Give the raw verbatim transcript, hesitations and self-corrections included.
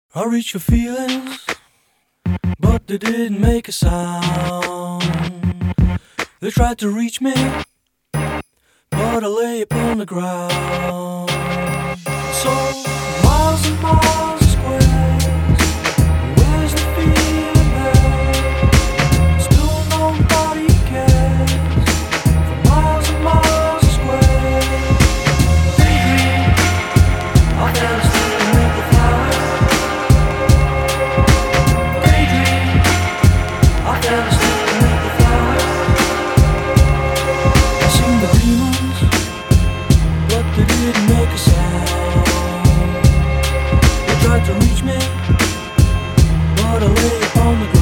I reached your feelings, but they didn't make a sound. They tried to reach me, but I lay upon the ground. So, miles and miles of squares, where's the feeling there? Still nobody cares, for miles and miles of squares. Daydream, I fell asleep beneath the flowers. Daydream, I fell asleep beneath the flowers. I seen the demons, but they didn't make a sound. They tried to reach me, but I lay upon the ground.